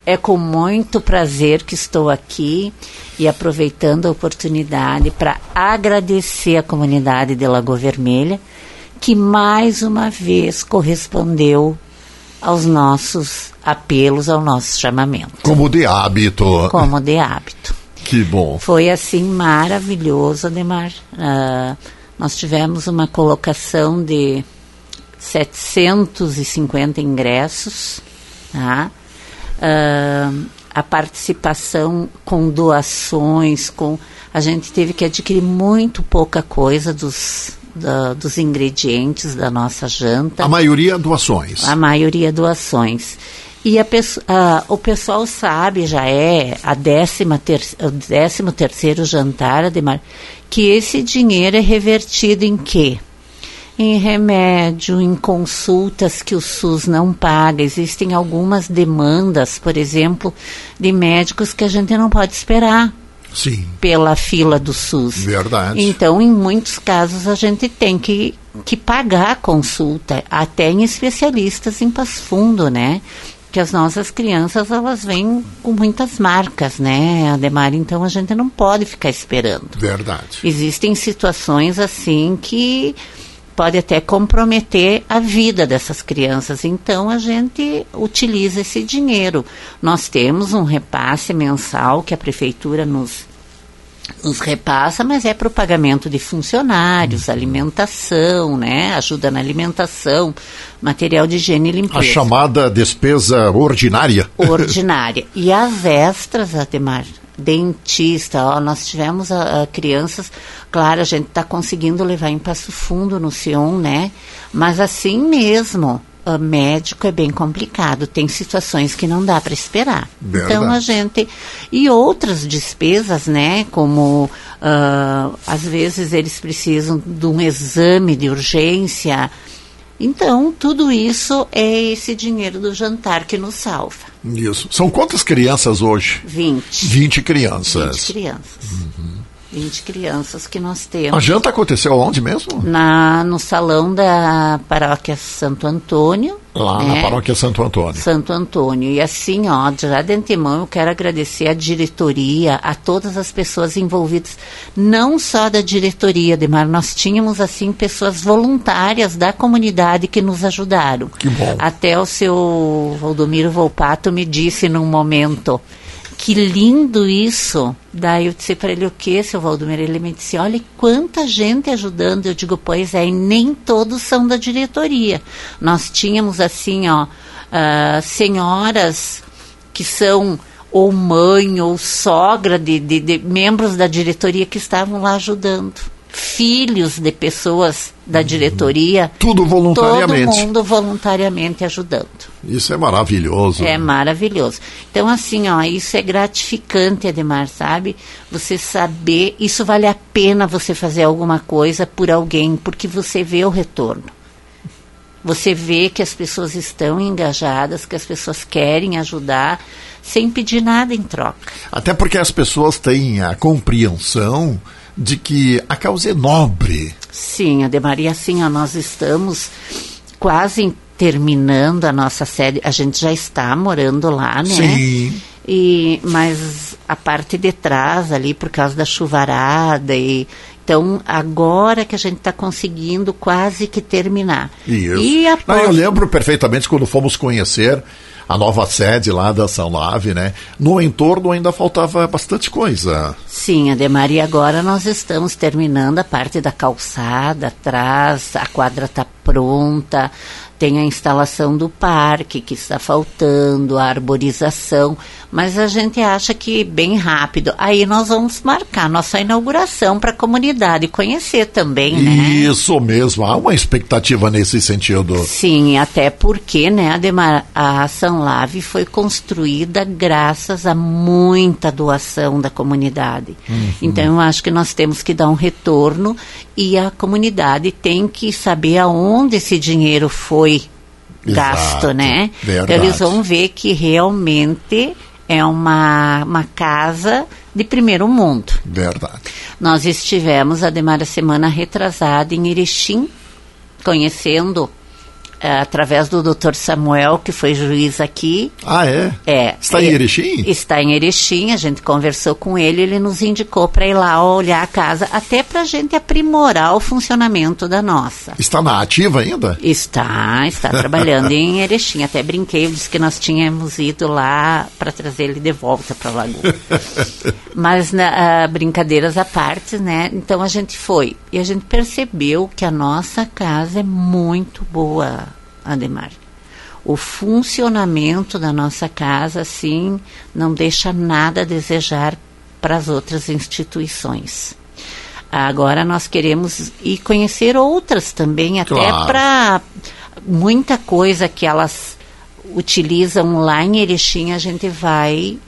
É com muito prazer que estou aqui e aproveitando a oportunidade para agradecer a comunidade de Lagoa Vermelha, que mais uma vez correspondeu aos nossos apelos, ao nosso chamamento. Como de hábito. Como de hábito. Que bom. Foi assim maravilhoso, Ademar. Nós tivemos uma colocação de 750 ingressos, tá? A participação com doações, a gente teve que adquirir muito pouca coisa dos ingredientes da nossa janta. A maioria doações. A maioria doações. E o pessoal sabe, já é o 13º jantar, Ademar, que esse dinheiro é revertido em quê? Em remédio, em consultas que o SUS não paga. Existem algumas demandas, por exemplo, de médicos que a gente não pode esperar. Sim. Pela fila do SUS. Verdade. Então, em muitos casos, a gente tem que pagar a consulta, até em especialistas em Passo Fundo, né? Que as nossas crianças, elas vêm com muitas marcas, né, Ademar? Então, a gente não pode ficar esperando. Verdade. Existem situações assim que pode até comprometer a vida dessas crianças. Então, a gente utiliza esse dinheiro. Nós temos um repasse mensal que a prefeitura nos repassa, mas é para o pagamento de funcionários, alimentação, né? Ajuda na alimentação, material de higiene e limpeza. A chamada despesa ordinária. Ordinária. E as extras, Ademar, dentista, nós tivemos crianças, claro, a gente está conseguindo levar em Passo Fundo, no Sion, né? Mas assim mesmo, médico é bem complicado, tem situações que não dá para esperar. Verdade. Então a gente... E outras despesas, né? Como, às vezes eles precisam de um exame de urgência. Então, tudo isso é esse dinheiro do jantar que nos salva. Isso. São quantas crianças hoje? 20. 20 crianças. 20 crianças. 20 crianças que nós temos. A janta aconteceu onde mesmo? No salão da paróquia Santo Antônio. Lá, né? Na paróquia Santo Antônio. Santo Antônio. E assim, já de antemão, eu quero agradecer à diretoria, a todas as pessoas envolvidas, não só da diretoria, Ademar, nós tínhamos, assim, pessoas voluntárias da comunidade que nos ajudaram. Que bom. Até o seu Valdomiro Volpato me disse num momento... Que lindo isso. Daí eu disse para ele, o que, seu Valdomiro? Ele me disse, olha, quanta gente ajudando. Eu digo, pois é, e nem todos são da diretoria. Nós tínhamos assim, senhoras que são ou mãe ou sogra de membros da diretoria que estavam lá ajudando. Filhos de pessoas da diretoria. Tudo voluntariamente. Todo mundo voluntariamente ajudando. Isso é maravilhoso. É maravilhoso. Então, assim, isso é gratificante, Ademar, sabe? Você saber, isso vale a pena você fazer alguma coisa por alguém, porque você vê o retorno. Você vê que as pessoas estão engajadas, que as pessoas querem ajudar, sem pedir nada em troca. Até porque as pessoas têm a compreensão de que a causa é nobre. Sim, Ademar, e assim, nós estamos quase terminando a nossa sede. A gente já está morando lá, né? Sim. Mas a parte de trás ali, por causa da chuvarada, então agora que a gente está conseguindo quase que terminar. Isso. Eu lembro perfeitamente quando fomos conhecer a nova sede lá da São Lave, né? No entorno ainda faltava bastante coisa. Sim, Ademar, e agora nós estamos terminando a parte da calçada atrás, a quadra está pronta, tem a instalação do parque que está faltando, a arborização, mas a gente acha que bem rápido. Aí nós vamos marcar nossa inauguração para a comunidade conhecer também, né? Isso mesmo, há uma expectativa nesse sentido. Sim, até porque, né, Ademar, a São Lave foi construída graças a muita doação da comunidade. Então eu acho que nós temos que dar um retorno e a comunidade tem que saber aonde esse dinheiro foi gasto, né? Verdade. Então eles vão ver que realmente é uma casa de primeiro mundo. Verdade. Nós estivemos, Ademar, a semana retrasada em Erechim, conhecendo através do Dr. Samuel, que foi juiz aqui. Ah, é? Está em Erechim? Está em Erechim, a gente conversou com ele, ele nos indicou para ir lá olhar a casa, até para a gente aprimorar o funcionamento da nossa. Está na ativa ainda? Está trabalhando em Erechim. Até brinquei, eu disse que nós tínhamos ido lá para trazer ele de volta para a Lagoa. Mas, brincadeiras à parte, né? Então a gente foi e a gente percebeu que a nossa casa é muito boa, Ademar. O funcionamento da nossa casa, assim, não deixa nada a desejar para as outras instituições. Agora nós queremos ir conhecer outras também, até para muita coisa que elas utilizam lá em Erechim, a gente vai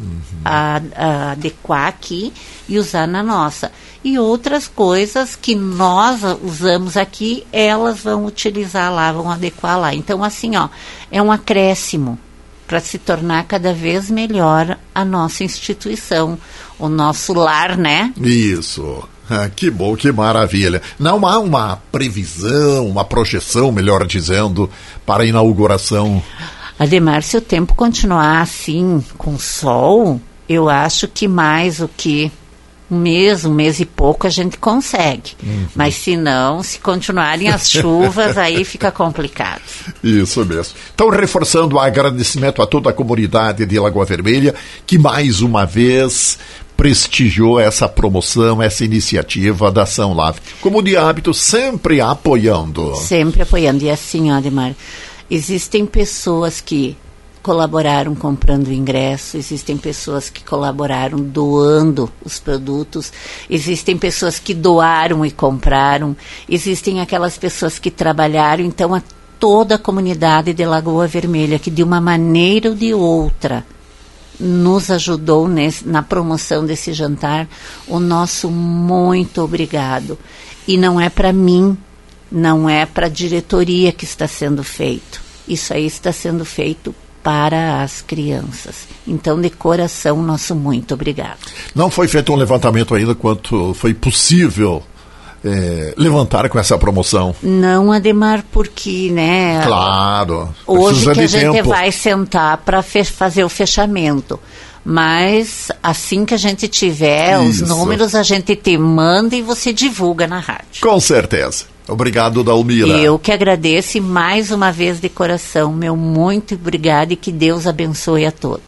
adequar aqui e usar na nossa. E outras coisas que nós usamos aqui, elas vão utilizar lá, vão adequar lá. Então, assim, é um acréscimo para se tornar cada vez melhor a nossa instituição, o nosso lar, né? Isso. Que bom, que maravilha. Não há uma previsão, uma projeção, melhor dizendo, para a inauguração? Ademar, se o tempo continuar assim, com sol, eu acho que mais o que um mês e pouco a gente consegue. Mas se não, se continuarem as chuvas, aí fica complicado. Isso mesmo. Então, reforçando o agradecimento a toda a comunidade de Lagoa Vermelha, que mais uma vez prestigiou essa promoção, essa iniciativa da Ação LAV. Como de hábito, sempre apoiando. Sempre apoiando. E assim, Ademar, existem pessoas que colaboraram comprando ingresso, existem pessoas que colaboraram doando os produtos, existem pessoas que doaram e compraram, existem aquelas pessoas que trabalharam, então a toda a comunidade de Lagoa Vermelha, que de uma maneira ou de outra nos ajudou na promoção desse jantar, o nosso muito obrigado. E não é para mim, não é para a diretoria que está sendo feito, isso aí está sendo feito para as crianças. Então, de coração, nosso muito obrigado. Não foi feito um levantamento ainda quanto foi possível levantar com essa promoção? Não, Ademar, porque, né? Claro. Hoje que a gente vai sentar para fazer o fechamento. Mas assim que a gente tiver os números, a gente te manda e você divulga na rádio. Com certeza. Obrigado, Dalmira. Eu que agradeço e mais uma vez de coração, meu muito obrigado e que Deus abençoe a todos.